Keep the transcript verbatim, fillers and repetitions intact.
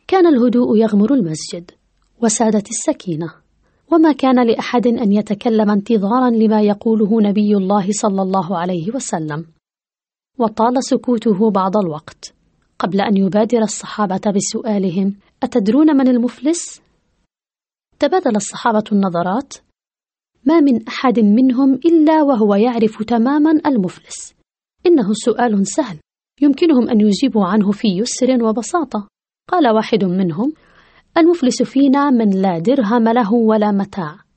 كان الهدوء يغمر المسجد، وسادت السكينة، وما كان لأحد أن يتكلم انتظارا لما يقوله نبي الله صلى الله عليه وسلم. وطال سكوته بعض الوقت قبل أن يبادر الصحابة بسؤالهم: أتدرون من المفلس؟ تبادل الصحابة النظرات، ما من أحد منهم إلا وهو يعرف تماما المفلس. إنه سؤال سهل يمكنهم أن يجيبوا عنه في يسر وبساطة. قال واحد منهم: المفلس فينا من لا درهم له ولا متاع،